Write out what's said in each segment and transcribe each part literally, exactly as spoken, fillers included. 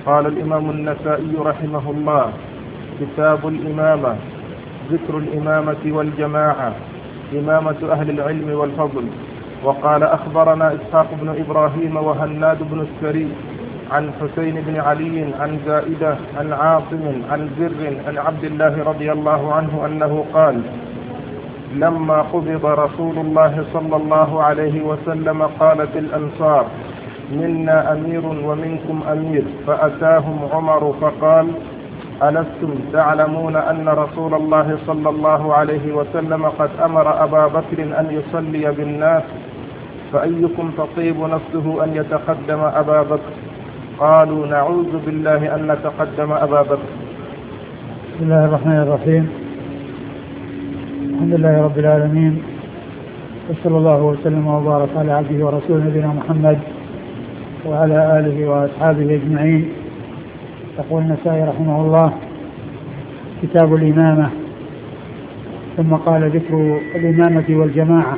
قال الإمام النسائي رحمه الله: كتاب الإمامة. ذكر الإمامة والجماعة، إمامة أهل العلم والفضل. وقال: أخبرنا إسحاق بن إبراهيم وهناد بن السري عن حسين بن علي عن زائدة عن عاصم عن زر عن عبد الله رضي الله عنه أنه قال: لما قبض رسول الله صلى الله عليه وسلم قالت الأنصار: منا أمير ومنكم أمير، فأتاهم عمر فقال: ألستم تعلمون أن رسول الله صلى الله عليه وسلم قد أمر أبا بكر أن يصلي بالناس، فأيكم تطيب نفسه أن يتقدم أبا بكر؟ قالوا: نعوذ بالله أن نتقدم أبا بكر. بسم الله الرحمن الرحيم. الحمد لله رب العالمين، وصلى الله وسلم وبارك على عبده ورسوله نبينا محمد وعلى آله وأصحابه أجمعين. يقول النسائي رحمه الله: كتاب الإمامة. ثم قال: ذكر الإمامة والجماعة.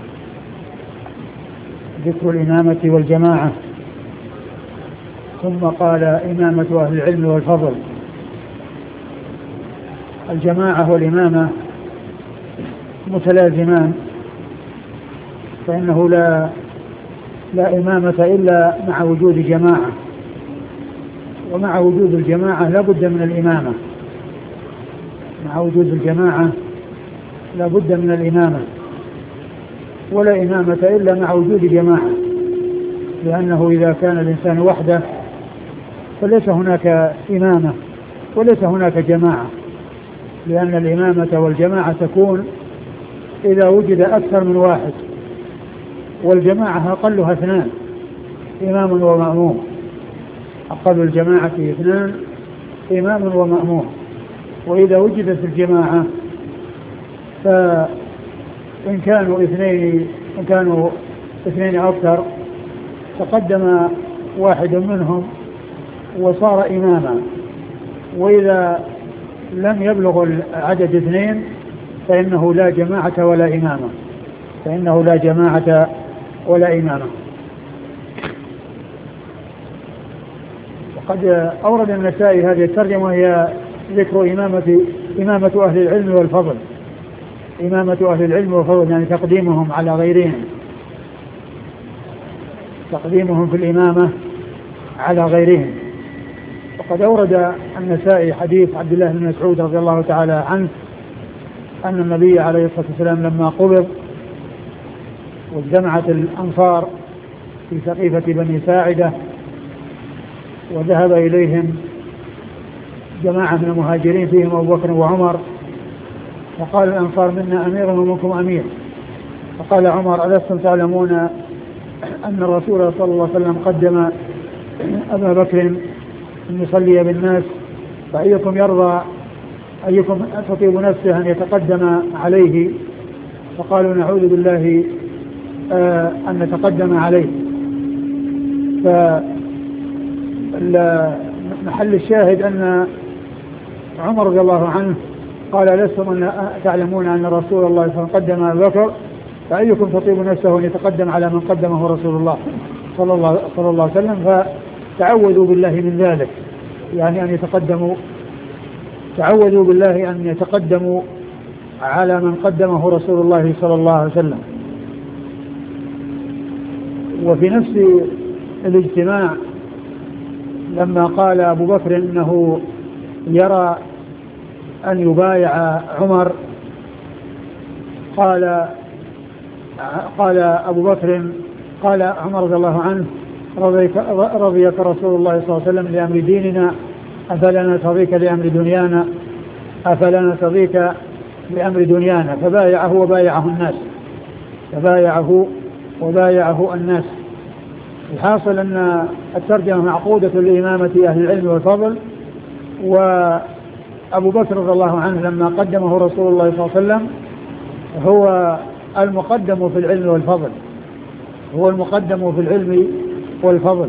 ذكر الإمامة والجماعة. ثم قال: إمامة أهل العلم والفضل. الجماعة والإمامة متلازمان، فإنه لا لا إمامة إلا مع وجود جماعة، ومع وجود الجماعة لا بد من الإمامة. مع وجود الجماعة لا بد من الإمامة، ولا إمامة إلا مع وجود جماعة، لأنه إذا كان الإنسان وحده فليس هناك إمامة وليس هناك جماعة، لأن الإمامة والجماعة تكون إذا وجد أكثر من واحد، والجماعة أقلها اثنان، إمام ومأموم. أقل الجماعة اثنان، إمام ومأموم. وإذا وجدت الجماعة فإن كانوا اثنين إن كانوا اثنين أكثر تقدم واحد منهم وصار إماما، وإذا لم يبلغ العدد اثنين فإنه لا جماعة ولا إمامة فإنه لا جماعة ولا إمامة. وقد أورد النسائي هذه الترجمة هي ذكر إمامة إمامة أهل العلم والفضل. إمامة أهل العلم والفضل يعني تقديمهم على غيرهم، تقديمهم في الإمامة على غيرهم. وقد أورد النسائي حديث عبد الله بن مسعود رضي الله تعالى عنه أن النبي عليه الصلاة والسلام لما قبض واجتمعت الأنصار في سقيفة بني ساعدة وذهب إليهم جماعة من المهاجرين فيهم أبو بكر وعمر، فقال الأنصار: منا أمير ومنكم أمير. فقال عمر: ألستم تعلمون أن الرسول صلى الله عليه وسلم قدم أبا بكر أن يصلي بالناس، فأيكم يرضى أيكم تطيب نفسه أن يتقدم عليه؟ فقالوا: نعوذ بالله آه أن نتقدم عليه. فمحل الشاهد أن عمر رضي الله عنه قال: لستم أن تعلمون أن رسول الله صلى الله عليه وسلم قدم أبا بكر، فأيكم تطيب نفسه أن يتقدم على من قدمه رسول الله صلى الله, صلى الله عليه وسلم؟ فتعوذوا بالله من ذلك، يعني أن يتقدموا تعوذوا بالله أن يتقدموا على من قدمه رسول الله صلى الله عليه وسلم. وفي نفس الاجتماع لما قال أبو بكر إنه يرى أن يبايع عمر، قال قال أبو بكر قال عمر رضي الله عنه: رضيك, رضيك رسول الله صلى الله عليه وسلم لأمر ديننا، أفلا نرضيك لأمر دنيانا أفلا نرضيك لأمر دنيانا. فبايعه وبايعه الناس فبايعه وبايعه الناس. الحاصل أن الترجمة معقودة لإمامة أهل العلم والفضل. وأبو بكر رضي الله عنه لما قدمه رسول الله صلى الله عليه وسلم هو المقدم في العلم والفضل هو المقدم في العلم والفضل.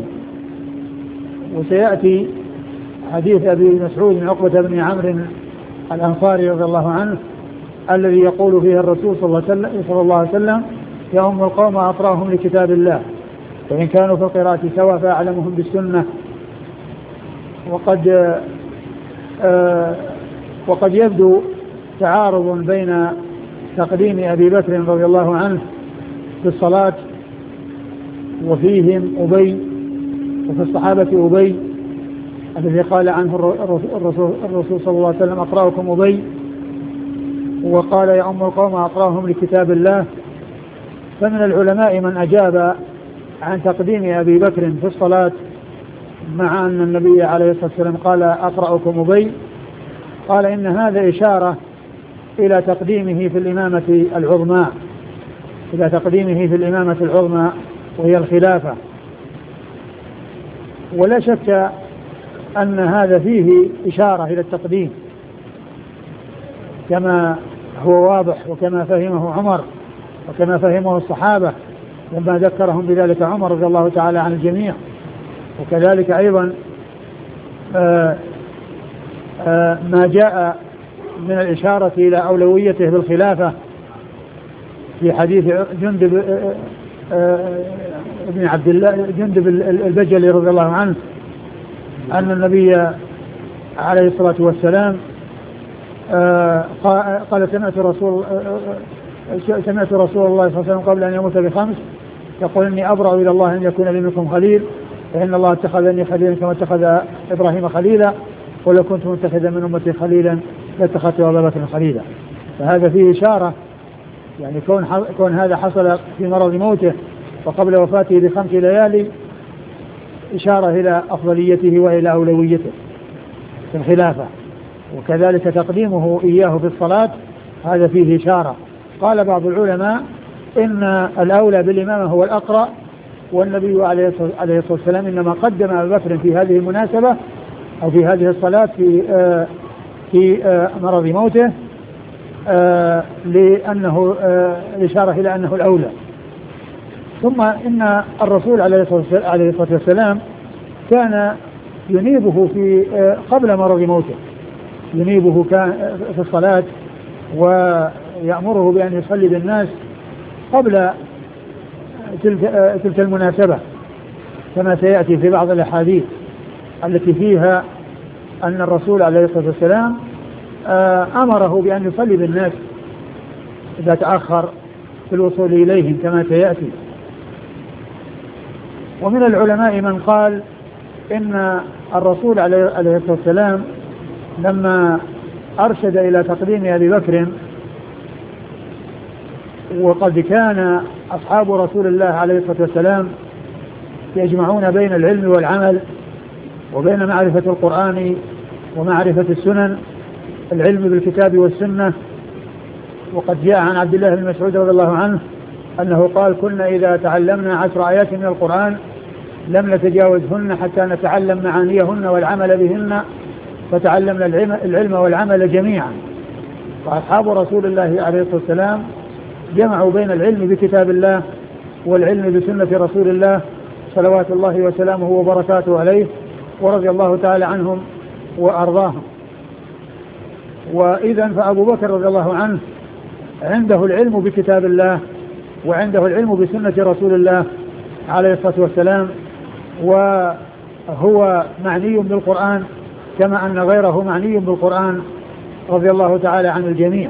وسيأتي حديث أبي مسعود بن عقبة بن عمرو الأنصاري رضي الله عنه الذي يقول فيه الرسول صلى الله عليه وسلم: يا أم القوم أقرأهم لكتاب الله، فإن كانوا في القراءة سواء فأعلمهم بالسنة. وقد آه وقد يبدو تعارض بين تقديم أبي بكر رضي الله عنه في الصلاة وفيهم أبي، وفي الصحابة أبي الذي قال عنه الرسول, الرسول صلى الله عليه وسلم أقرأكم أبي، وقال يا أم القوم أقرأهم لكتاب الله. فمن العلماء من أجاب عن تقديم أبي بكر في الصلاة مع أن النبي عليه الصلاة والسلام قال أقرأكم أبي، قال إن هذا إشارة إلى تقديمه في الإمامة العظمى، إلى تقديمه في الإمامة العظمى وهي الخلافة. ولا شك أن هذا فيه إشارة إلى التقديم كما هو واضح، وكما فهمه عمر وكما فهمه الصحابة لما ذكرهم بذلك عمر رضي الله تعالى عن الجميع. وكذلك أيضا آآ آآ ما جاء من الإشارة إلى أولويته بالخلافة في حديث جندب ابن عبد الله جندب البجلي رضي الله عنه أن النبي عليه الصلاة والسلام قال سمعت رسول سمعت رسول الله صلى الله عليه وسلم قبل أن يموت بخمس يقول إني أبرأ إلى الله أن يكون لي منكم خليل، فإن الله اتخذني خليلا كما اتخذ إبراهيم خليلا، ولو كنت متخذا من أمتي خليلا لاتخذت أبا بكر خليلا. فهذا فيه إشارة، يعني كون كون هذا حصل في مرض موته وقبل وفاته بخمس ليالي إشارة إلى أفضليته وإلى أولويته في الخلافة. وكذلك تقديمه إياه في الصلاة هذا فيه إشارة. قال بعض العلماء إن الأولى بالإمامة هو الأقرأ، والنبي عليه الصلاة والسلام إنما قدم أبا بكر في هذه المناسبة أو في هذه الصلاة في آه في آه مرض موته آه لأنه آه الإشارة إلى أنه الأولى. ثم إن الرسول عليه الصلاة والسلام كان ينيبه في آه قبل مرض موته، ينيبه كان في الصلاة ويأمره بأن يصلي بالناس قبل تلك, آه تلك المناسبة، كما سيأتي في بعض الأحاديث التي فيها أن الرسول عليه الصلاة والسلام آه أمره بأن يصلي بالناس إذا تأخر في الوصول إليهم كما سيأتي. ومن العلماء من قال إن الرسول عليه الصلاة والسلام لما أرشد إلى تقديم أبي بكر، وقد كان أصحاب رسول الله عليه الصلاة والسلام يجمعون بين العلم والعمل وبين معرفة القرآن ومعرفة السنن، العلم بالكتاب والسنة. وقد جاء عن عبد الله بن مسعود رضي الله عنه أنه قال كنا إذا تعلمنا عشر آيات من القرآن لم نتجاوزهن حتى نتعلم معانيهن والعمل بهن، فتعلمنا العلم والعمل جميعا. وأصحاب رسول الله عليه الصلاة والسلام جمعوا بين العلم بكتاب الله والعلم بسنة رسول الله صلوات الله وسلامه وبركاته عليه، ورضي الله تعالى عنهم وأرضاهم. وإذن فأبو بكر رضي الله عنه عنده العلم بكتاب الله وعنده العلم بسنة رسول الله عليه الصلاة والسلام، وهو معني بالقرآن كما أن غيره معني بالقرآن رضي الله تعالى عن الجميع.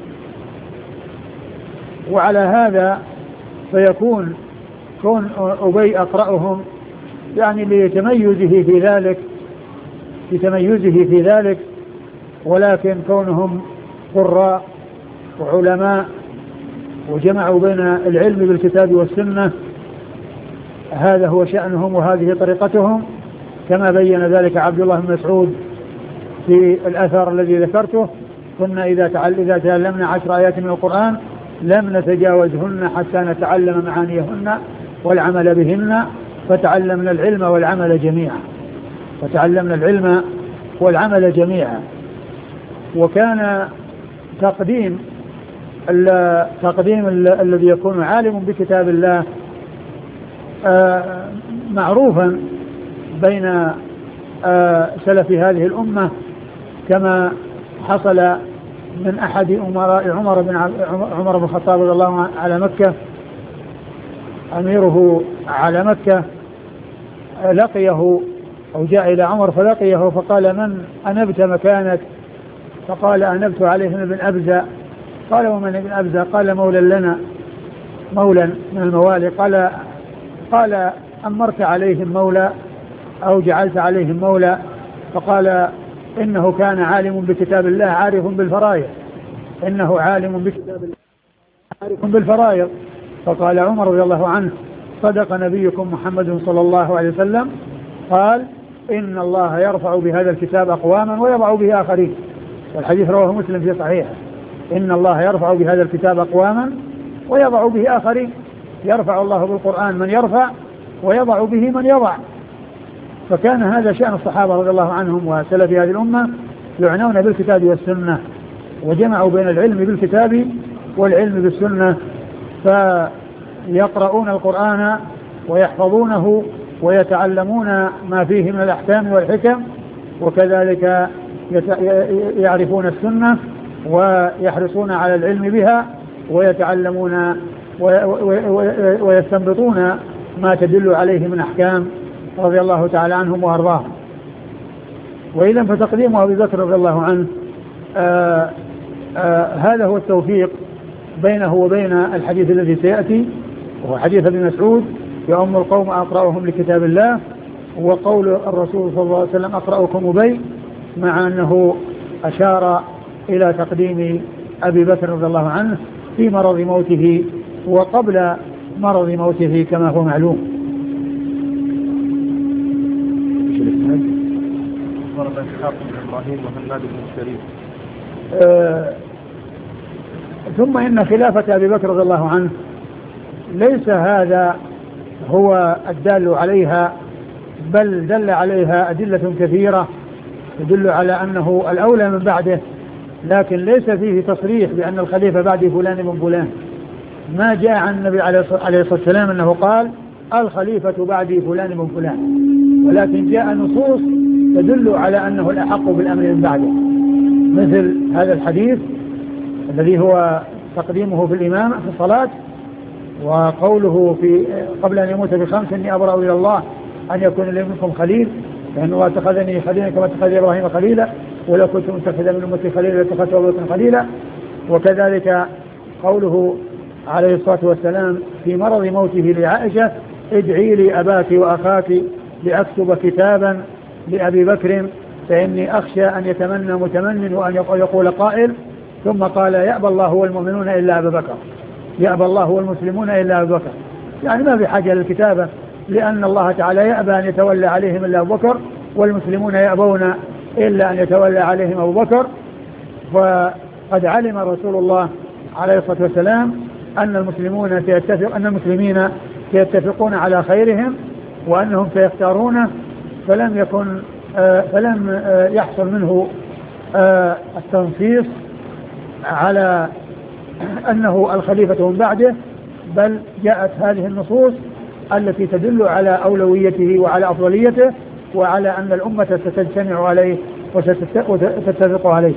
وعلى هذا فيكون كون أبي أقرأهم يعني لتميزه في ذلك لتميزه في ذلك ولكن كونهم قراء وعلماء وجمعوا بين العلم بالكتاب والسنة هذا هو شأنهم وهذه طريقتهم، كما بين ذلك عبد الله بن مسعود في الأثر الذي ذكرته كنا إذا تعلمنا عشر آيات من القرآن لم نتجاوزهن حتى نتعلم معانيهن والعمل بهن، فتعلمنا العلم والعمل جميعا فتعلمنا العلم والعمل جميعا. وكان تقديم التقديم الذي يكون عالم بكتاب الله معروفا بين سلف هذه الأمة، كما حصل من أحد أمراء عمر بن عمر بن الخطاب رضي الله عنه على مكة، أميره على مكة، لقيه أو جاء إلى عمر فلقيه فقال من أنبت مكانك؟ فقال أنبت عليهم ابن أبزة. قال ومن ابن أبزة؟ قال مولى لنا، مولى من الموالي. قال قال أمرت عليهم مولى أو جعلت عليهم مولى؟ فقال إنه كان عالم بكتاب الله عارف بالفرائض، إنه عالم بكتاب الله عارف بالفرائض. فقال عمر رضي الله عنه صدق نبيكم محمد صلى الله عليه وسلم، قال إن الله يرفع بهذا الكتاب أقواما ويضع به آخرين. والحديث رواه مسلم في صحيحه، إن الله يرفع بهذا الكتاب أقواما ويضع به آخرين. يرفع الله بالقرآن من يرفع ويضع به من يضع. فكان هذا شأن الصحابة رضي الله عنهم وسلف هذه الأمة، يعنون بالكتاب والسنة، وجمعوا بين العلم بالكتاب والعلم بالسنة، فيقرؤون القرآن ويحفظونه ويتعلمون ما فيه من الأحكام والحكم، وكذلك يعرفون السنة ويحرصون على العلم بها ويتعلمون ويستنبطون ما تدل عليه من أحكام رضي الله تعالى عنهم وأرضاهم. وإذا فتقديم أبي بكر رضي الله عنه آآ آآ هذا هو التوفيق بينه وبين الحديث الذي سيأتي، وهو حديث ابن مسعود يؤم القوم أقرأهم لكتاب الله، وقول الرسول صلى الله عليه وسلم أقرأكم أبي، مع أنه أشار إلى تقديم أبي بكر رضي الله عنه في مرض موته وقبل مرض موته كما هو معلوم. آه ثم إن خلافة أبي بكر رضي الله عنه ليس هذا هو الدال عليها، بل دل عليها أدلة كثيرة تدل على أنه الأولى من بعده، لكن ليس فيه تصريح بأن الخليفة بعد فلان من فلان. ما جاء عن النبي عليه الصلاة والسلام أنه قال الخليفة بعد فلان من فلان، ولكن جاء نصوص تدل على أنه الأحق بالأمر من بعده، مثل هذا الحديث الذي هو تقديمه في الإمام في الصلاة، وقوله في قبل أن يموت بخمس إني أبرأ إلى الله أن يكون لي منكم خليل، فإنه اتخذني خليلا كما اتخذ إبراهيم خليلا، ولو كنت متخذا من أمتي خليلا لاتخذت أبو بكر خليلا. وكذلك قوله عليه الصلاة والسلام في مرض موته لعائشة ادعي لي أباك وأخاك لأكتب كتابا لأبي بكر فإني أخشى أن يتمنى متمن وأن يقول قائل ثم قال يأبى الله والمؤمنون إلا أبا بكر، يأبى الله والمسلمون إلا أبا بكر، يعني ما في حاجة للكتابة، لأن الله تعالى يأبى أن يتولى عليهم إلا أبو بكر، والمسلمون يأبون إلا أن يتولى عليهم أبو بكر. فقد علم رسول الله عليه الصلاة والسلام أن المسلمون سيتفق أن المسلمين سيتفقون على خيرهم وأنهم سيختارونه، فلم يكن آه فلم آه يحصل منه آه التنصيص على أنه الخليفة من بعده، بل جاءت هذه النصوص التي تدل على أولويته وعلى أفضليته وعلى أن الأمة ستجتمع عليه وستتفق عليه.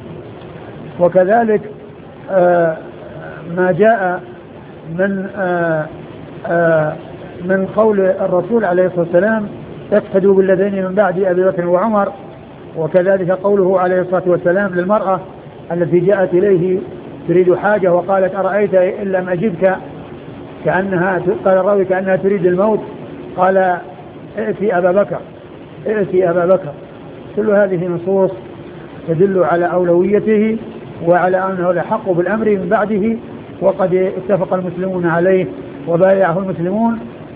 وكذلك آه ما جاء من آه آه من قول الرسول عليه الصلاة والسلام اقتدوا بالذين من بعد أبي بكر وعمر، وكذلك قوله عليه الصلاة والسلام للمرأة التي جاءت إليه تريد حاجة وقالت أرأيت إن لم أجبك، كأنها قال الراوي كأنها تريد الموت، قال ائتي أبا بكر ائتي أبا بكر. كل هذه نصوص تدل على أولويته وعلى أنه الحق بالأمر من بعده، وقد اتفق المسلمون عليه وبايعه المسلمون،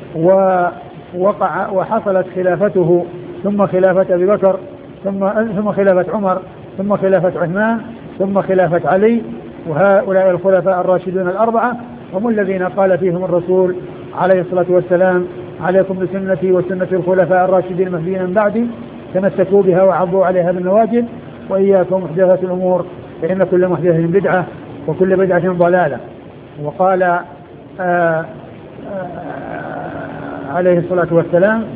ووقع وحصلت خلافته ثم خلافة أبي بكر ثم ثم خلافة عمر ثم خلافة عثمان ثم خلافة علي، وهؤلاء الخلفاء الراشدون الأربعة هم الذين قال فيهم الرسول عليه الصلاة والسلام عليكم بسنتي وسنة الخلفاء الراشدين المهديين من بعدي تمسكوا بها وعضوا عليها بالنواجذ وإياكم محدثات الأمور فإن كل محدثة بدعة وكل بدعة ضلالة. وقال آآ آآ عليه الصلاة والسلام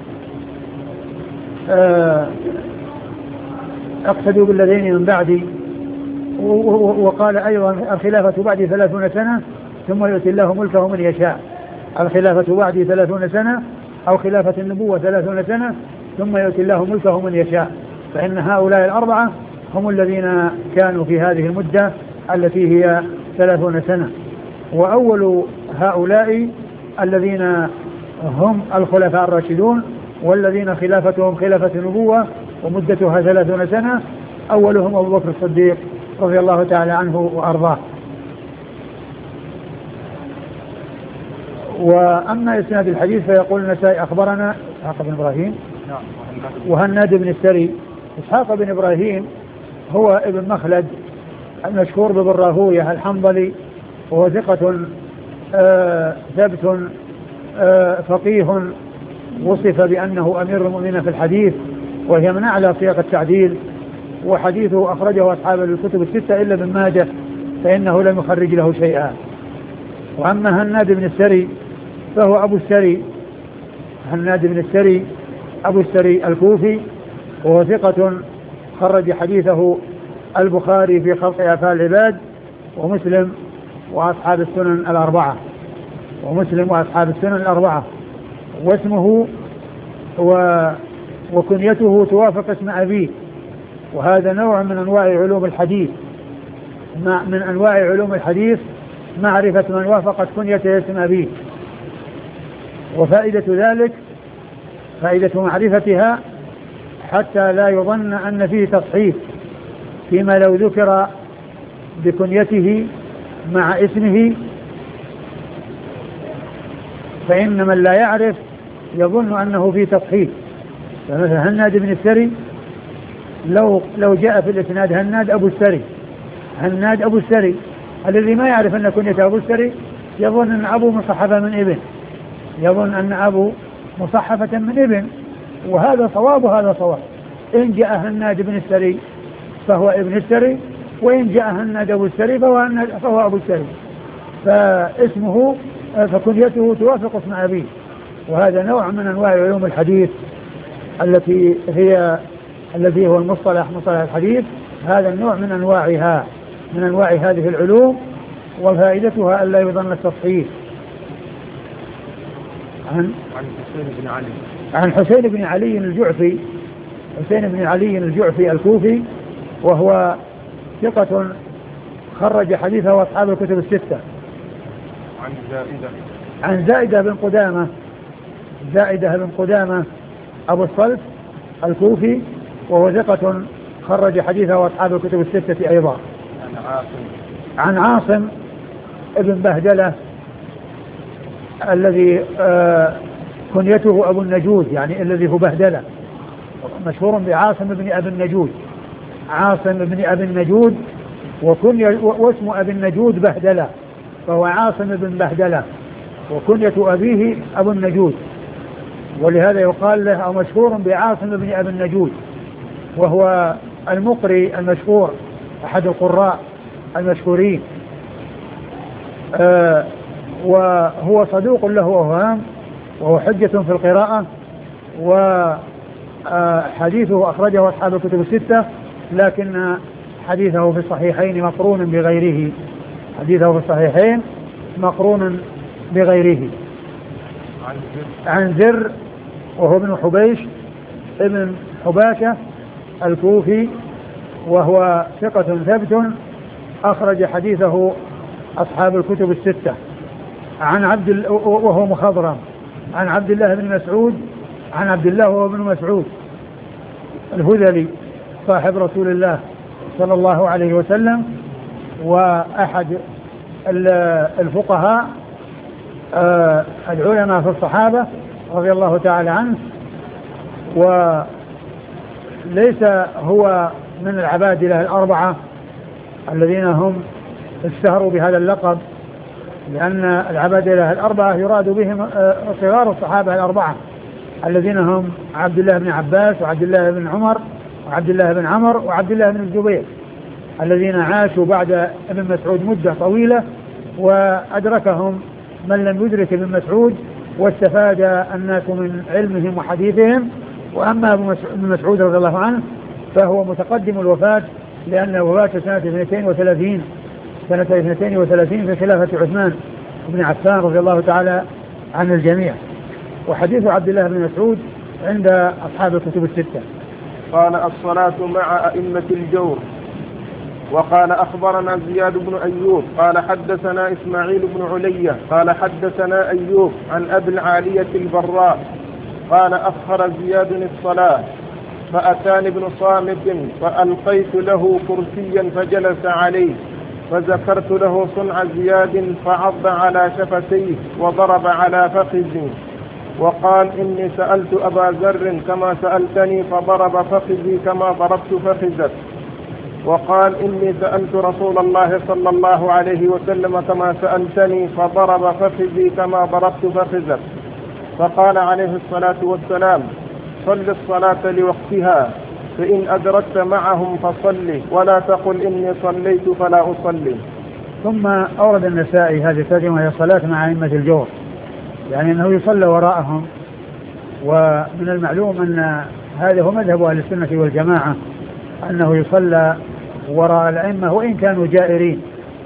اقتدوا بالذين من بعدي، وقال أيضا الخلافة بعدي ثلاثون سنة ثم يؤتي الله ملكه من يشاء. الخلافة بعدي ثلاثون سنة أو خلافة النبوة ثلاثون سنة ثم يؤتي الله ملكه من يشاء. فإن هؤلاء الأربعة هم الذين كانوا في هذه المدة التي هي ثلاثون سنة. وأول هؤلاء الذين هم الخلفاء الراشدون والذين خلافتهم خلافة النبوة ومدتها ثلاثون سنة، أولهم أبو بكر الصديق رضي الله تعالى عنه وأرضاه. وأما إسناد الحديث فيقول النسائي أخبرنا إسحاق بن إبراهيم وهناد بن السري. إسحاق بن إبراهيم هو ابن مخلد المشهور بابن راهويه الحنظلي، وهو ثقة آه ثبت آه فقيه، وصف بأنه أمير المؤمنين في الحديث، وهي من أعلى صيغ التعديل، وحديثه أخرجه أصحاب الكتب الستة إلا ابن ماجه فإنه لم يخرج له شيئا. وأما هناد بن السري فهو أبو السري، هناد بن السري أبو السري الكوفي، وهو ثقة خرج حديثه البخاري في خلق أفعال العباد ومسلم وأصحاب السنن الأربعة ومسلم وأصحاب السنن الأربعة. واسمه و وكنيته توافق اسم أبيه، وهذا نوع من أنواع علوم الحديث، من أنواع علوم الحديث معرفة من وافقت كنيته اسم أبيه. وفائدة ذلك فائدة معرفتها حتى لا يظن أن فيه تصحيف، فيما لو ذكر بكنيته مع اسمه فإن من لا يعرف يظن أنه فيه تصحيف. فمثلا هناد بن السري لو لو جاء في الإسناد هناد أبو السري، هناد أبو السري، الذي ما يعرف أن كنيته أبو السري يظن أن أبو مصحفة من ابن، يظن أن أبو مصحفة من ابن، وهذا صواب وهذا صواب. إن جاء هناد بن السري فهو ابن السري، وإن جاء هناد أبو السري فهو, فهو أبو السري، فاسمه فكنيته توافق اسم أبيه. وهذا نوع من أنواع علوم الحديث التي هي الذي هو المصطلح مصطلح الحديث، هذا النوع من أنواعها من أنواع هذه العلوم، وفائدتها ألا يظن التصحيح. عن عن حسين بن علي عن حسين بن علي الجعفي، حسين بن علي الجعفي الكوفي، وهو ثقة خرج حديثه أصحاب الكتب الستة. عن زائدة عن زائدة بن قدامة، زائدة بن قدامة أبو الصلت الكوفي، وهو ثقة خرج حديثه أصحاب الكتب الستة أيضا. عن عاصم عن عاصم ابن بهدلة الذي آه كنيته أبو النجود، يعني الذي هو بهدلة، مشهور بعاصم بن أبي النجود، عاصم بن أبي النجود، وكنية واسم أبي النجود بهدلة، فهو عاصم بن بهدلة، وكنية أبيه أبو النجود، ولهذا يقال له أو مشهور بعاصم بن أبي النجود، وهو المقري المشهور أحد القراء المشهورين. آه وهو صدوق له أوهام، وهو حجة في القراءة، وحديثه أخرجه أصحاب الكتب الستة، لكن حديثه في الصحيحين مقرون بغيره، حديثه في الصحيحين مقرون بغيره. عن زر وهو ابن حبيش ابن حباشة الكوفي، وهو ثقة ثبت أخرج حديثه أصحاب الكتب الستة. عن عبد وهو مخضرم، عن عبد الله بن مسعود، عن عبد الله وهو ابن مسعود الهذلي صاحب رسول الله صلى الله عليه وسلم، وأحد الفقهاء العلماء في الصحابة رضي الله تعالى عنه، وليس هو من العبادلة الأربعة الذين هم اشتهروا بهذا اللقب، لأن العبادلة الأربعة يراد بهم صغار الصحابة الأربعة الذين هم عبد الله بن عباس وعبد الله بن عمر وعبد الله بن عمر وعبد الله بن الزبير، الذين عاشوا بعد ابن مسعود مدة طويلة، وأدركهم من لم يدرك ابن مسعود، واستفاد الناس من علمهم وحديثهم. وأما ابن مسعود رضي الله عنه فهو متقدم الوفاة، لأن وفاته سنة اثنتين وثلاثين سنة اثنتين وثلاثين في خلافة عثمان بن عفان رضي الله تعالى عن الجميع. وحديث عبد الله بن مسعود عند أصحاب الكتب الستة. قال الصلاة مع أئمة الجور. وقال أخبرنا زياد بن أيوب قال حدثنا إسماعيل بن علية قال حدثنا أيوب عن أبي العالية البراء قال أخر زياد الصلاة فأتاني ابن صامت فألقيت له كرسيا فجلس عليه فذكرت له صنع زياد فعض على شفتيه وضرب على فخذي وقال إني سألت أبا ذر كما سألتني فضرب فخذي كما ضربت فخذك. وقال إني سألت رسول الله صلى الله عليه وسلم كما سألتني فضرب فخذي كما ضربت فخذك. فقال عليه الصلاة والسلام صل الصلاة لوقتها فإن أدركت معهم فصل ولا تقل إني صليت فلا أصلي. ثم أورد النسائي هذه الترجمة وهي الصلاة مع أئمة الجور، يعني أنه يصلى وراءهم. ومن المعلوم أن هذا هو مذهب أهل السنة والجماعة أنه يصلى وراء الأئمة وإن كانوا جائرين.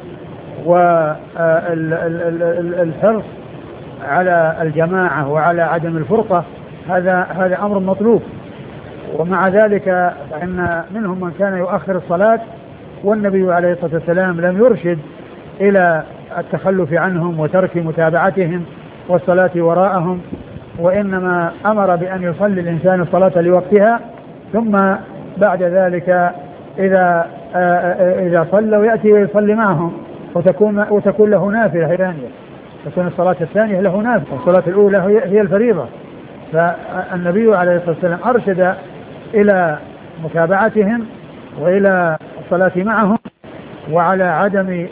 والحرص على الجماعة وعلى عدم الفرقة هذا هذا أمر مطلوب. ومع ذلك فإن منهم من كان يؤخر الصلاة والنبي عليه الصلاة والسلام لم يرشد إلى التخلف عنهم وترك متابعتهم والصلاة وراءهم، وإنما أمر بأن يصلي الإنسان الصلاة لوقتها ثم بعد ذلك إذا إذا صلى ويأتي ويصلي معهم وتكون وتكون له نافلة ثانية، تكون الصلاة الثانية له نافلة، الصلاة الأولى هي الفريضة. فالنبي عليه الصلاة والسلام أرشد إلى متابعتهم وإلى الصلاة معهم وعلى عدم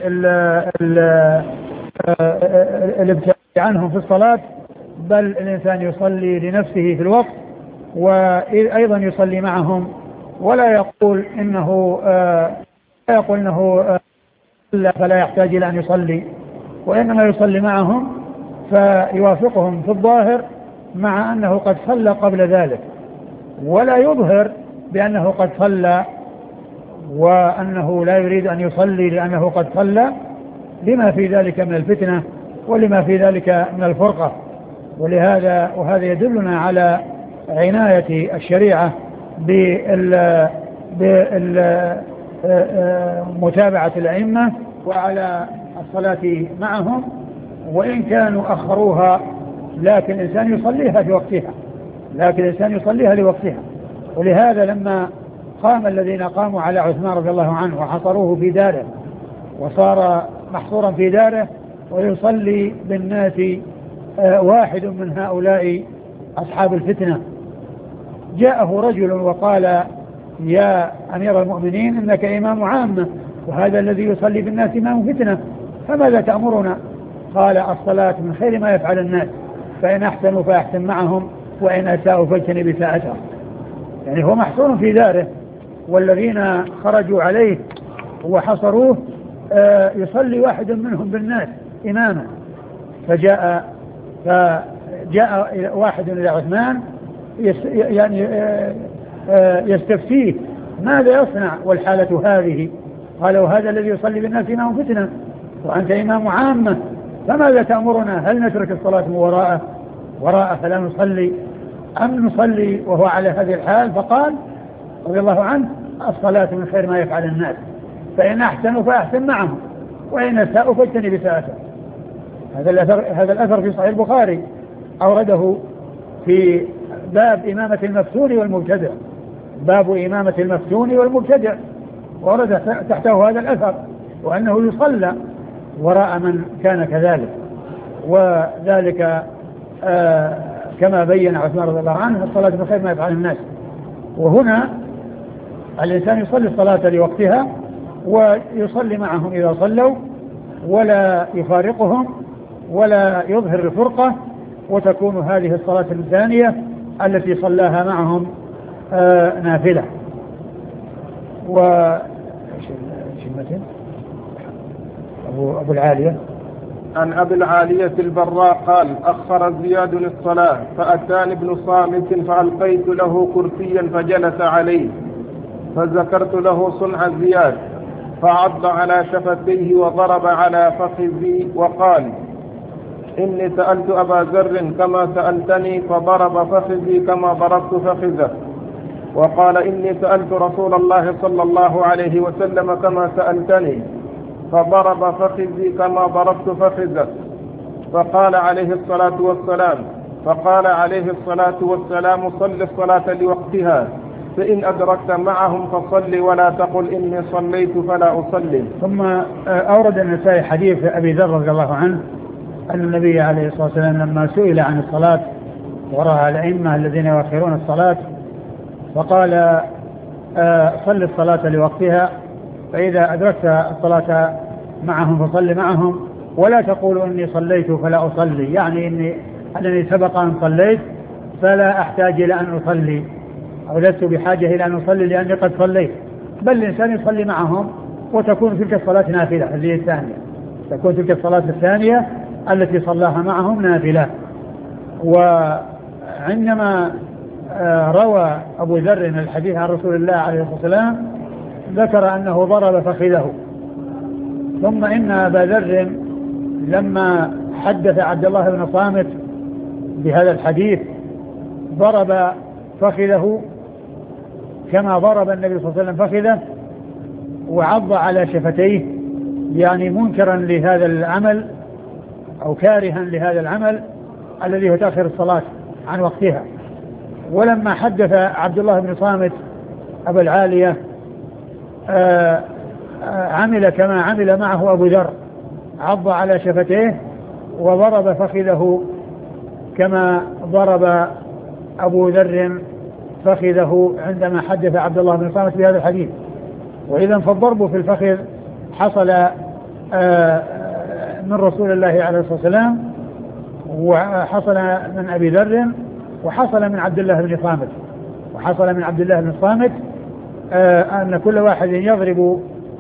الابتعاد عنهم في الصلاة، بل الإنسان يصلي لنفسه في الوقت وأيضا يصلي معهم ولا يقول إنه لا يقول إنه فلا يحتاج إلى أن يصلي، وإنما يصلي معهم فيوافقهم في الظاهر مع أنه قد صلى قبل ذلك، ولا يظهر بأنه قد صلى وأنه لا يريد أن يصلي لأنه قد صلى، لما في ذلك من الفتنة ولما في ذلك من الفرقة. ولهذا وهذا يدلنا على عناية الشريعة بمتابعة الأئمة وعلى الصلاة معهم، وإن كانوا أخروها لكن الإنسان يصليها في وقتها، لكن الإنسان يصليها لوقتها. ولهذا لما قام الذين قاموا على عثمان رضي الله عنه وحصروه في داره وصار محصورا في داره ويصلي بالناس واحد من هؤلاء أصحاب الفتنة، جاءه رجل وقال يا أمير المؤمنين إنك إمام عامة وهذا الذي يصلي بالناس إمام فتنة فماذا تأمرنا؟ قال الصلاة من خير ما يفعل الناس فإن أحسنوا فأحسن معهم وإن أساءوا فاجتنب إساءتهم. يعني هو محصور في داره والذين خرجوا عليه وحصروه آه يصلي واحد منهم بالناس إماما، فجاء فجاء واحد إلى عثمان يعني آه آه يستفتيه ماذا يصنع والحالة هذه؟ قال وهذا الذي يصلي بالناس إمام فتنة وأنت إمام عامة فماذا تأمرنا؟ هل نترك الصلاة وراءه وراءه فلا نصلي أم نصلي وهو على هذه الحال؟ فقال رضي الله عنه الصلاة من خير ما يفعل الناس فإن أحسنوا فأحسن معهم وإن أساءوا فاجتنب إساءتهم. هذا الأثر هذا الأثر في صحيح البخاري أورده في باب إمامة المفتون والمبتدع، باب إمامة المفتون والمبتدع ورد تحته هذا الأثر وأنه يصلى وراء من كان كذلك، وذلك آه كما بين عثمان رضي الله عنه الصلاة من خير ما يفعل الناس. وهنا الإنسان يصلي الصلاة لوقتها ويصلي معهم إذا صلوا ولا يفارقهم ولا يظهر الفرقة، وتكون هذه الصلاة الثانية التي صلاها معهم آه نافلة. و أبو, أبو العالية عن أبي العالية البراء قال أخر زياد الصلاة فأتاني ابن صامت فألقيت له كرسيا فجلس عليه فذكرت له صنع زياد فعض على شفتيه وضرب على فخذي وقال إني سألت أبا ذر كما سألتني فضرب فخذي كما ضربت فخذه. وقال إني سألت رسول الله صلى الله عليه وسلم كما سألتني فضرب فخذي كما ضربت فخذه. فقال عليه الصلاة والسلام فقال عليه الصلاة والسلام صل الصلاة لوقتها فإن أدركت معهم فصل ولا تقل إني صليت فلا أصلي. ثم أورد النسائي حديث أبي ذر رضي الله عنه أن النبي عليه الصلاة والسلام لما سئل عن الصلاة وراء الأئمة الذين يؤخرون الصلاة فقال صل الصلاة لوقتها فإذا أدركت الصلاة معهم فصل معهم ولا تقول إني صليت فلا أصلي، يعني إني أنني سبق أن صليت فلا أحتاج إلى أن أصلي أو لست بحاجة إلى أن أصلي لأني قد صليت، بل الإنسان يصلي معهم وتكون تلك الصلاة نافلة. هذه الثانية تكون تلك الصلاة الثانية التي صلاها معهم نافلة. وعندما روى أبو ذر الحديث عن رسول الله عليه الصلاة والسلام ذكر أنه ضرب فخذه، ثم إن أبا ذر لما حدث عبد الله بن صامت بهذا الحديث ضرب فخذه كما ضرب النبي صلى الله عليه وسلم فخذه وعض على شفتيه، يعني منكرا لهذا العمل أو كارها لهذا العمل الذي هو تأخير الصلاة عن وقتها. ولما حدث عبد الله بن صامت أبا العالية آآ آآ عمل كما عمل معه أبو ذر، عض على شفتيه وضرب فخذه كما ضرب أبو ذر فخذه عندما حدث عبد الله بن صامت بهذا الحديث. وإذا فالضرب في الفخذ حصل من رسول الله عليه الصلاة والسلام وحصل من أبي ذر وحصل من عبد الله بن صامت وحصل من عبد الله بن صامت أن كل واحد يضرب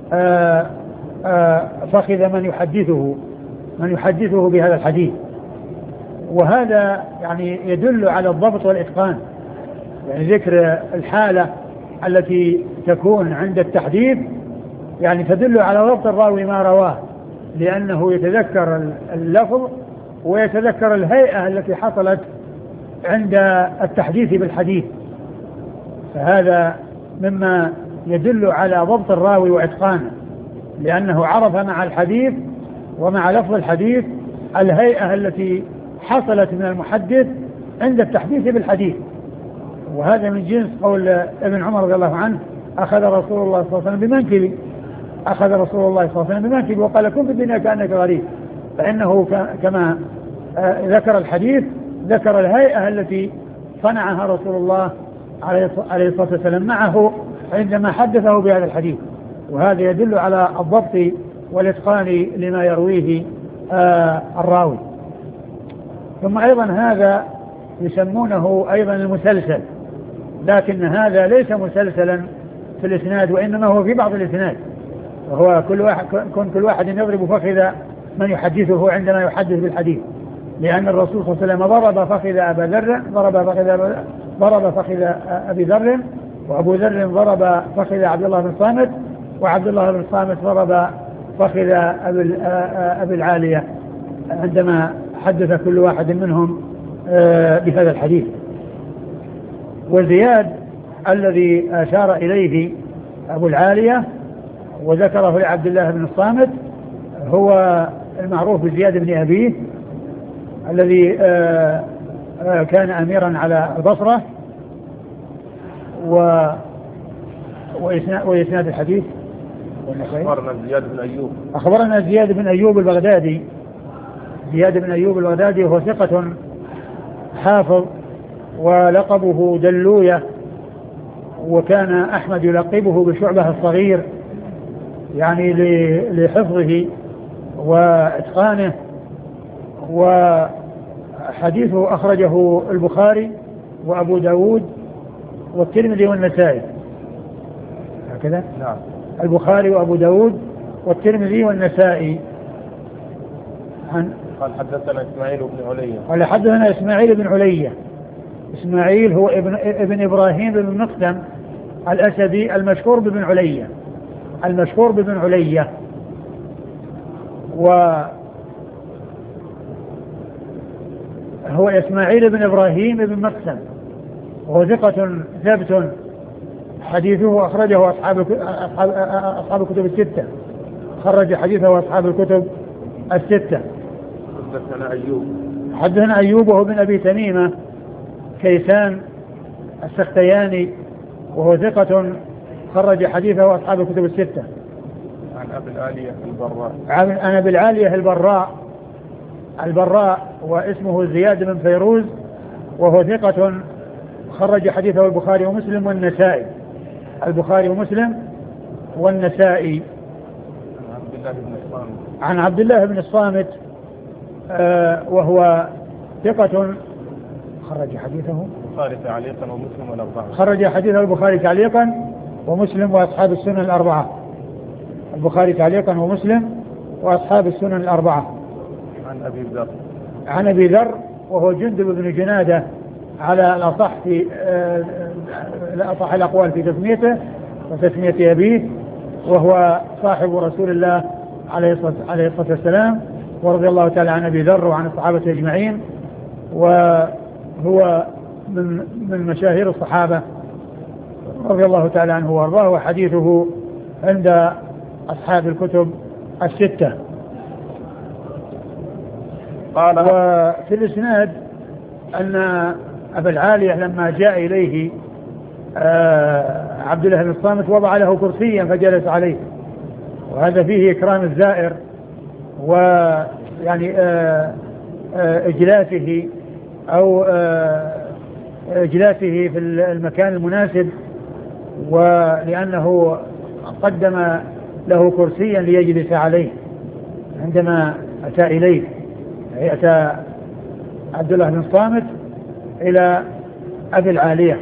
فخذ من يحدثه من يحدثه بهذا الحديث. وهذا يعني يدل على الضبط والإتقان، يعني ذكر الحالة التي تكون عند التحديث يعني تدل على ضبط الراوي ما رواه، لأنه يتذكر اللفظ ويتذكر الهيئة التي حصلت عند التحديث بالحديث، فهذا مما يدل على ضبط الراوي وإتقانه، لأنه عرف مع الحديث ومع لفظ الحديث الهيئة التي حصلت من المحدث عند التحديث بالحديث. وهذا من جنس قول ابن عمر رضي الله عنه أخذ رسول الله صلى الله عليه وسلم بمنكبي أخذ رسول الله صلى الله عليه وسلم بمنكبي وقال كن في الدنيا كأنك غريب، فإنه كما ذكر الحديث ذكر الهيئة التي صنعها رسول الله عليه الصلاة والسلام معه عندما حدثه بهذا الحديث، وهذا يدل على الضبط والإتقان لما يرويه آه الراوي. ثم أيضا هذا يسمونه أيضا المسلسل، لكن هذا ليس مسلسلا في الإسناد وإنما هو في بعض الإسناد، وهو كل واحد كن كل واحد يضرب فخذ من يحدثه عندما يحدث بالحديث، لأن الرسول صلى الله عليه وسلم ضرب فخذ أبا ذر ضرب فخذ ضرب فخذ أبي ذر، وأبو ذر ضرب فخذ عبد الله بن صامت، وعبد الله بن صامت ضرب فخذ أبي العالية عندما حدث كل واحد منهم بهذا الحديث. وزياد الذي أشار إليه أبو العالية وذكره لعبد الله بن الصامت هو المعروف بزياد بن أبيه الذي كان أميرا على البصرة. و وإسناد الحديث أخبرنا زياد بن أيوب أخبرنا زياد بن أيوب البغدادي زياد بن أيوب البغدادي هو ثقة حافظ ولقبه دلوية، وكان أحمد يلقبه بشعبة الصغير يعني لحفظه وإتقانه، وحديثه أخرجه البخاري وأبو داود والترمذي والنسائي، هكذا نعم البخاري وأبو داود والترمذي والنسائي. عن قال حدثنا إسماعيل بن علية قال حدثنا إسماعيل بن علية إسماعيل هو ابن, ابن إبراهيم بن مقسم الأسدي المشهور بابن علية المشهور بابن علية و هو إسماعيل بن إبراهيم بن مقسم، وهو ثقة ثبت، حديثه أخرجه أصحاب أصحاب أصحاب الكتب الستة، خرج حديثه أصحاب الكتب الستة. حدثنا أيوب حدثنا أيوب وهو بن أبي تميمة كيسان السختياني، وهو ثقة، خرج حديثه أصحاب الكتب الستة. عن أبي العالية البراء عن أبي العالية البراء البراء واسمه زياد بن فيروز، وهو ثقة، خرج حديثه البخاري ومسلم والنسائي. البخاري ومسلم والنسائي. عن عبد الله بن الصامت عن عبد الله بن الصامت آه وهو ثقة، خرج حديثه البخاري تعليقا ومسلم والأربعة. خرج حديثه البخاري تعليقا ومسلم وأصحاب السنن الأربعة. البخاري تعليقا ومسلم وأصحاب السنن الأربعة. عن أبي ذر عن أبي ذر وهو جندب بن جنادة على الأصح في الأصح الأقوال في تسميته وتسمية أبيه، وهو صاحب رسول الله عليه الصلاة والسلام، ورضي الله تعالى عن أبي ذر وعن الصحابة أجمعين، وهو من من مشاهير الصحابة رضي الله تعالى عنه وارضاه، وحديثه عند أصحاب الكتب الستة. قال وفي الإسناد أن أبا العالية لما جاء إليه عبد الله بن الصامت وضع له كرسيا فجلس عليه، وهذا فيه إكرام الزائر ويعني إجلاسه أو إجلاسه في المكان المناسب، ولأنه قدم له كرسيا ليجلس عليه عندما أتى إليه. أتى عبد الله بن الصامت إلى أبي العالية.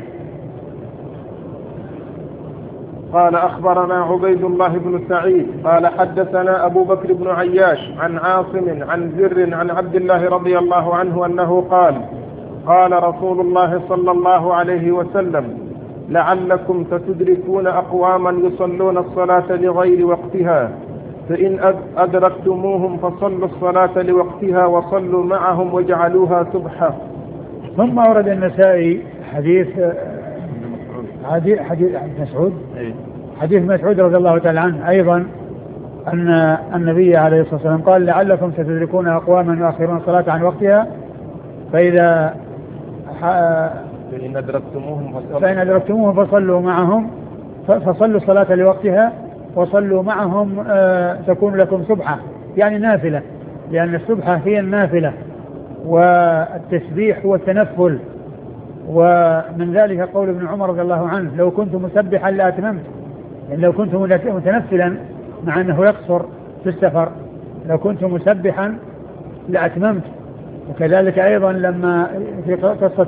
قال أخبرنا عبيد الله بن سعيد قال حدثنا أبو بكر بن عياش عن عاصم عن زر عن عبد الله رضي الله عنه أنه قال قال رسول الله صلى الله عليه وسلم لعلكم ستدركون أقواما يصلون الصلاة لغير وقتها، فإن أدركتموهم فصلوا الصلاة لوقتها وصلوا معهم وجعلوها سبحة. ثم ورد النسائي حديث حديث حديث مسعود حديث مسعود رضي الله تعالى عنه أيضا أن النبي عليه الصلاة والسلام قال لعلكم ستدركون أقواما يؤخرون الصلاة عن وقتها، فإذا فإن أدركتموهم فإن أدركتموهم فصلوا معهم فصلوا الصلاة لوقتها وصلوا معهم آه تكون لكم سبحة، يعني نافلة، لأن السبحة هي النافلة والتسبيح هو التنفل. ومن ذلك قول ابن عمر رضي الله عنه لو كنت مسبحا لأتممت، يعني لو كنت متنفلا مع أنه يقصر في السفر لو كنت مسبحا لأتممت. وكذلك أيضا لما في قصة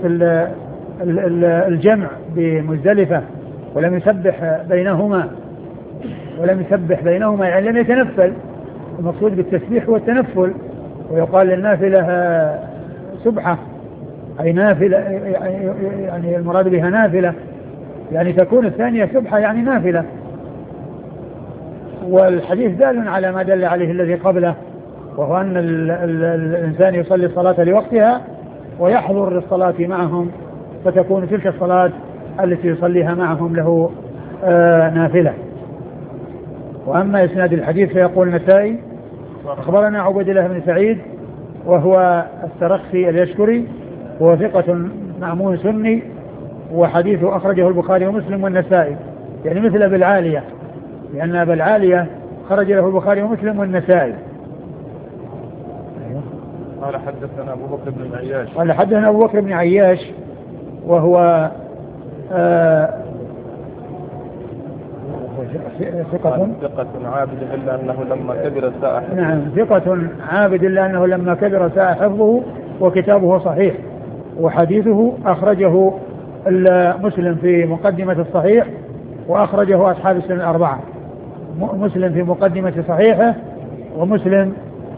الجمع بمزدلفة ولم يسبح بينهما ولم يسبح بينهما يعني لم يتنفل، المقصود بالتسبيح هو التنفل، ويقال للنافلة سبحة أي نافلة، يعني المراد بها نافلة يعني تكون الثانية سبحة يعني نافلة. والحديث دال على ما دل عليه الذي قبله، وهو أن ال ال الإنسان يصلي الصلاة لوقتها ويحضر للصلاة معهم، فتكون تلك الصلاة التي يصليها معهم له آه نافلة. وأما إسناد الحديث فيقول النسائي أخبرنا عبيد الله بن سعيد وهو السرخسي اليشكري، وهو ثقة مأمون سني، وحديثه أخرجه البخاري ومسلم والنسائي، يعني مثل أبي العالية، لأن أبي العالية خرج له البخاري ومسلم والنسائي. قال حدثنا أبو بكر بن عياش قال حدثنا أبو بكر بن عياش وهو آه ثقة ثقة عابد إلا أنه لما كبر ساء حفظه. نعم ثقة عابد إلا أنه لما كبر ساء حفظه، وكتابه صحيح، وحديثه أخرجه مسلم في مقدمة الصحيح، وأخرجه أصحاب السنن الأربعة، مسلم في مقدمة صحيحه ومسلم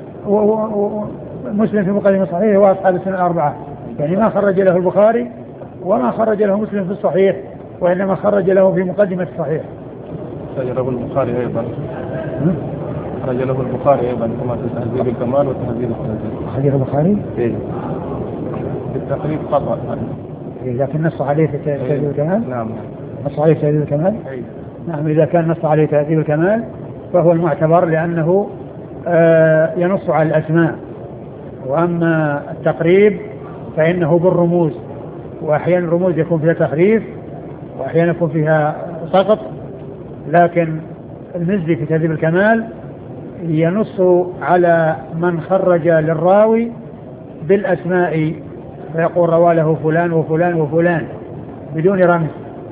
مسلم في مقدمة صحيحه وأصحاب السنن الأربعة، يعني ما خرج له البخاري وما خرج له مسلم في الصحيح، وإنما خرج له في مقدمة الصحيح. خرج له البخاري أيضا خرج له البخاري أيضا كما في تهذيب الكمال وتهذيب التهذيب. خرج له البخاري؟ إيه. بالتقريب خطأ. لكن نص عليه في تهذيب الكمال. نعم. نص عليه تهذيب الكمال. أي. نعم إذا كان نص عليه تهذيب الكمال فهو المعتبر لأنه آه ينص على الأسماء، وأما التقريب فإنه بالرموز، وأحيانا الرموز يكون فيها تخريف وأحيانا يكون فيها سقط، لكن المزي في تهذيب الكمال ينص على من خرج للراوي بالأسماء فيقول روى له فلان وفلان وفلان بدون رمز.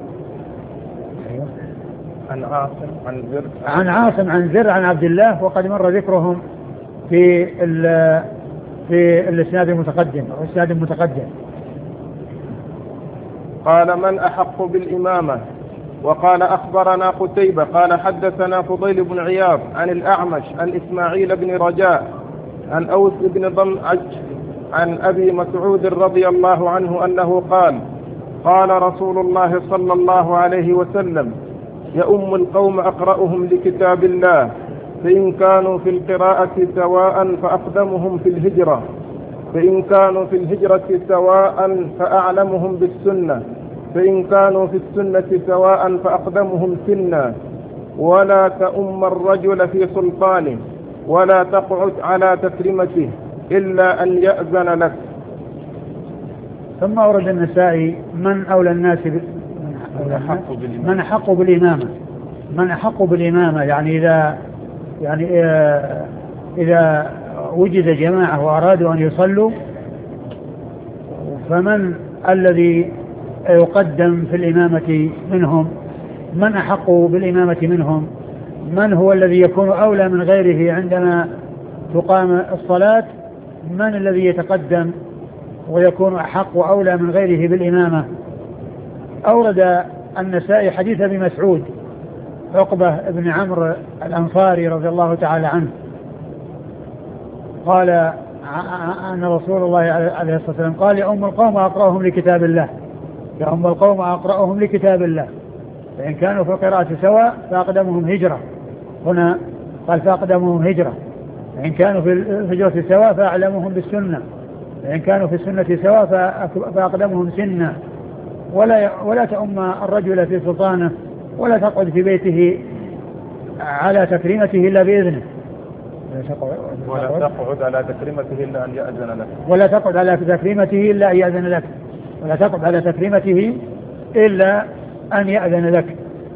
عن عاصم عن زر عن عاصم عن زر عن عبد الله، وقد مر ذكرهم في في الاسناد المتقدم او الاسناد المتقدم. قال من أحق بالإمامة؟ وقال أخبرنا قتيبة قال حدثنا فضيل بن عياض عن الأعمش عن إسماعيل بن رجاء عن أوس بن ضمعج عن أبي مسعود رضي الله عنه أنه قال قال رسول الله صلى الله عليه وسلم يؤم القوم أقرأهم لكتاب الله، فإن كانوا في القراءة سواء فأقدمهم في الهجرة، فإن كانوا في الهجرة سواء فأعلمهم بالسنة، فإن كانوا في السنة سواء فأقدمهم سنا، ولا تؤم الرجل في سلطانه، ولا تقعد على تكريمته إلا أن يأذن لك. ثم أورد النسائي من أولى الناس ب... من أحق بالإمامة. من أحق بالإمامة يعني إذا يعني إذا وجد جماعة وأرادوا أن يصلوا فمن الذي يقدم في الإمامة منهم؟ من أحق بالإمامة منهم؟ من هو الذي يكون أولى من غيره عندما تقام الصلاة؟ من الذي يتقدم ويكون أحق وأولى من غيره بالإمامة؟ أورد النسائي حديث ابن مسعود عقبة بن عمرو الأنصاري رضي الله تعالى عنه قال أن رسول الله عليه الصلاة والسلام قال يا أم القوم أقرأهم لكتاب الله، يا أم القوم أقرأهم لكتاب الله، فإن كانوا في القراءة سواء فأقدمهم هجرة. هنا قال فأقدمهم هجرة، فإن كانوا في الهجرة سواء فأعلمهم بالسنة، فإن كانوا في السنة سواء فأقدمهم سنا، ولا ولا تؤم الرجل في سلطانه، ولا تقعد في بيته على تكريمته إلا بإذنه، ولا تقعد على تكريمته إلا أن يأذن لك، ولا تقعد على تكريمته إلا أن يأذن لك، ولا تقعد على تكريمته إلا أن يأذن لك.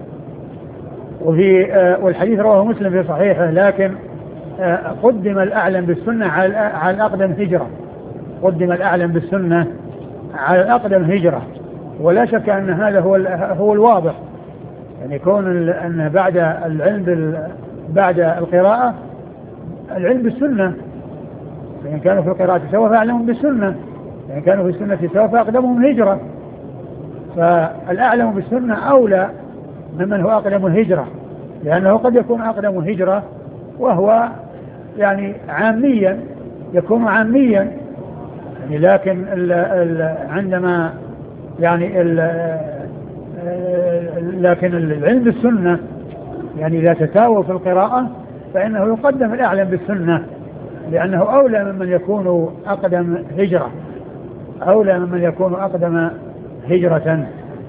وفي والحديث رواه مسلم في صحيحه، لكن قدم الأعلم بالسنة على الأقدم هجرة، قدم الأعلم بالسنة على الأقدم هجرة، ولا شك أن هذا هو هو الواضح، يعني يكون أن بعد العلم بعد القراءة العلم بالسنة، فإن كانوا في القراءة سواء فأعلمهم بالسنة، فإن كانوا في السنة سواء فأقدمهم هجرة، فالأعلم بالسنة أولى ممن هو أقدم الهجرة، لأنه قد يكون أقدم الهجرة وهو يعني عاميا، يكون عاميا يعني، لكن ال ال عندما يعني ال لكن العلم بالسنة يعني إذا تساووا في القراءة فإنه يقدم الأعلم بالسنة، لأنه أولى ممن يكون أقدم هجرة، أولى ممن يكون أقدم هجرة.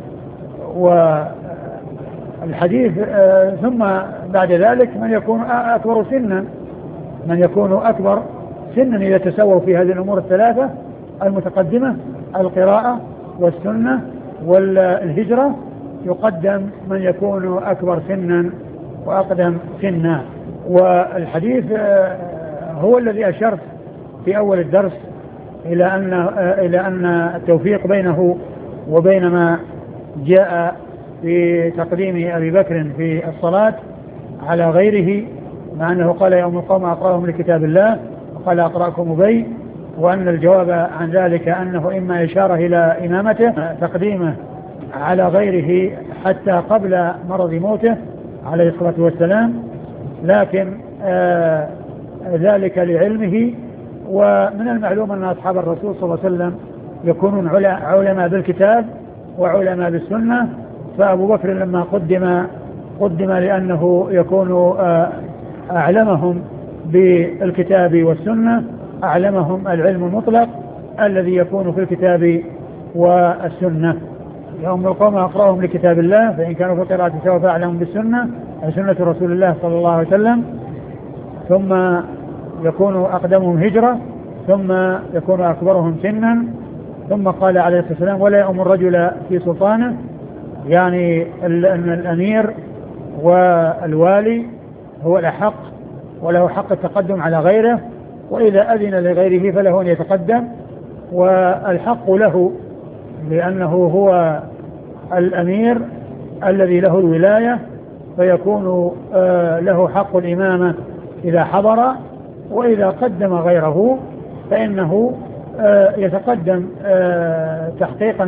والحديث ثم بعد ذلك من يكون أكبر سنا، من يكون أكبر سنا إذا تساووا في هذه الأمور الثلاثة المتقدمة القراءة والسنة والهجرة، يقدم من يكون أكبر سنا وأقدم سنا. والحديث هو الذي أشرت في أول الدرس إلى أن إلى أن التوفيق بينه وبين ما جاء في تقديم أبي بكر في الصلاة على غيره، مع أنه قال يا أم القوم أقرأهم لكتاب الله وقال أقرأكم أبي، وأن الجواب عن ذلك أنه إما إشارة إلى إمامته تقديمه على غيره حتى قبل مرض موته عليه الصلاة والسلام، لكن آه ذلك لعلمه. ومن المعلوم أن أصحاب الرسول صلى الله عليه وسلم يكونون علماء بالكتاب وعلماء بالسنة، فأبو بكر لما قدم قدم لأنه يكون آه أعلمهم بالكتاب والسنة، أعلمهم العلم المطلق، الذي يكون في الكتاب والسنة. يوم القوم أقرأهم لكتاب الله فإن كانوا في قراءة سوف أعلم بالسنة أي سنة رسول الله صلى الله عليه وسلم، ثم يكون أقدمهم هجرة، ثم يكون أكبرهم سنا، ثم قال عليه الصلاة والسلام ولا يؤم الرجل في سلطانه، يعني أن الأمير والوالي هو الأحق وله حق التقدم على غيره، وإذا أذن لغيره فله أن يتقدم، والحق له لأنه هو الأمير الذي له الولاية، فيكون له حق الإمامة إذا حضر، وإذا قدم غيره فإنه يتقدم تحقيقا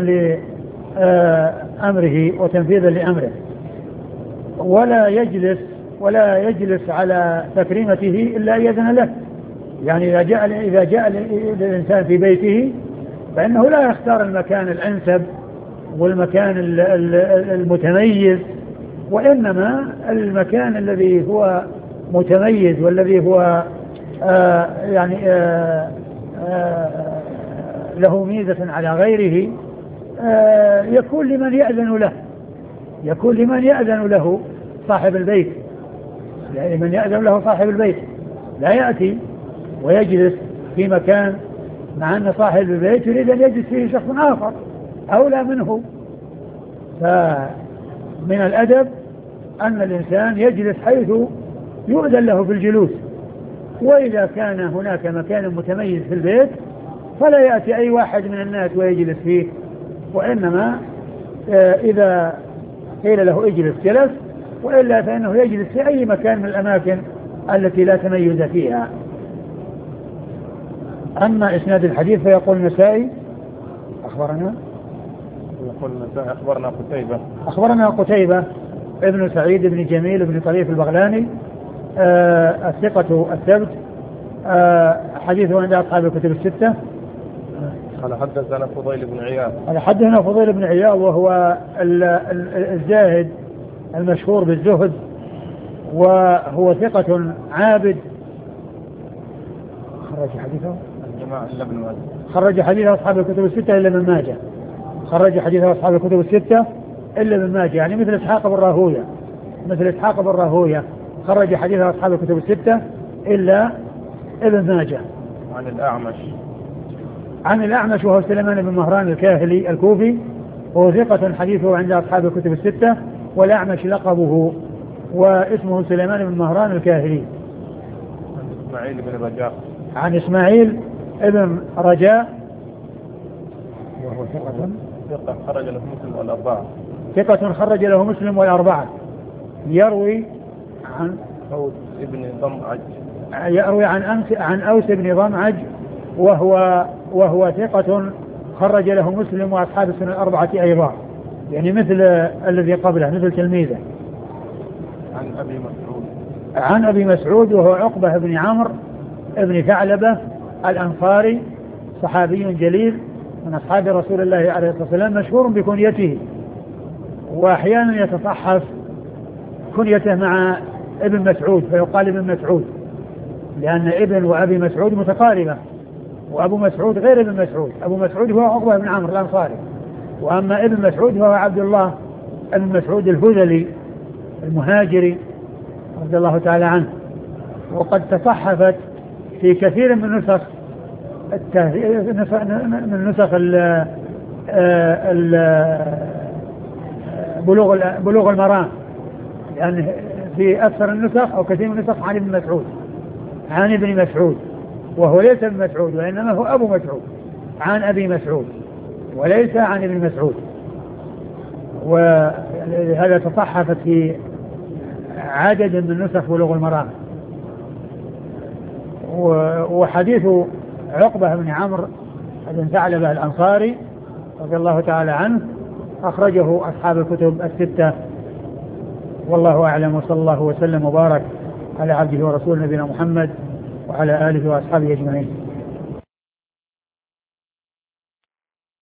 لأمره وتنفيذا لأمره، ولا يجلس ولا يجلس على تكريمته إلا أن يأذن له. يعني إذا جاء إذا جاء الإنسان في بيته فإنه لا يختار المكان الأنسب والمكان المتميز، وإنما المكان الذي هو متميز والذي هو آه يعني آه آه له ميزة على غيره آه يكون لمن يأذن له يكون لمن يأذن له صاحب البيت يعني من يأذن له صاحب البيت، لا يأتي ويجلس في مكان مع أن صاحب البيت يريد أن يجلس فيه شخص آخر أولى منه. فمن الأدب أن الإنسان يجلس حيث يؤذن له في الجلوس، وإذا كان هناك مكان متميز في البيت فلا يأتي أي واحد من الناس ويجلس فيه، وإنما إذا قيل له اجلس جلس، وإلا فإنه يجلس في أي مكان من الأماكن التي لا تميز فيها. أما إسناد الحديث فيقول النسائي أخبرنا يقول النسائي أخبرنا قتيبة أخبرنا قتيبة ابن سعيد بن جميل بن طريف البغلاني آه الثقة الثبت آه حديثه عند أصحاب الكتب الستة. قال حدثنا فضيل بن عياض قال حدثنا فضيل بن عياض وهو الزاهد المشهور بالزهد، وهو ثقة عابد، خرج حديثه الجماعة إلا ابن ماجه خرج حديثه أصحاب الكتب الستة إلا ابن ماجه خرج حديثه أصحاب الكتب الستة إلا ابن ماجه، يعني مثل إسحاق بن راهوية مثل إسحاق بن راهوية خرج حديثه أصحاب الكتب الستة إلا ابن ماجه. عن الأعمش عن الأعمش وهو سليمان بن مهران الكاهلي الكوفي، وهو ثقة حديثه عند أصحاب الكتب الستة، والأعمش لقبه واسمه سليمان بن مهران الكاهلي. عن إسماعيل بن رجاء عن إسماعيل بن رجاء وهو ثقة ثقة خرج له مسلم والأربعة ثقة خرج له مسلم والأربعة. يروي عن أوس بن ضمعج يروي عن أنس عن أوس بن ضمعج وهو وهو ثقة خرج له مسلم وأصحاب السنن الأربعة أيضا، يعني مثل الذي قبله مثل تلميذه. عن أبي مسعود عن أبي مسعود وهو عقبة بن عمرو بن ثعلبة الأنصاري صحابي جليل من أصحاب رسول الله عليه الصلاة والسلام، مشهور بكنيته، وأحيانا يتصحف كنيته مع ابن مسعود فيقال ابن مسعود، لأن ابن وأبي مسعود متقاربة، وأبو مسعود غير ابن مسعود. أبو مسعود هو عقبة بن عمرو الأنصاري، وأما ابن مسعود هو عبد الله ابن مسعود الهذلي المهاجري رضي الله تعالى عنه. وقد تصحفت في كثير من نسخ من نسخ ال بلوغ بلوغ المرام، لأن في أكثر النسخ أو كثير من النسخ عن ابن مسعود عن ابن مسعود وهو ليس ابن مسعود وإنما هو أبو مسعود، عن أبي مسعود وليس عن ابن مسعود. وهذا تصحفت في عدد من نسخ بلوغ المرام. وحديث عقبة بن عمرو بن ثعلبة الأنصاري رضي الله تعالى عنه أخرجه أصحاب الكتب الستة، والله أعلم، وصلى الله وسلم وبارك على عبده ورسوله نبينا محمد وعلى آله وأصحابه أجمعين.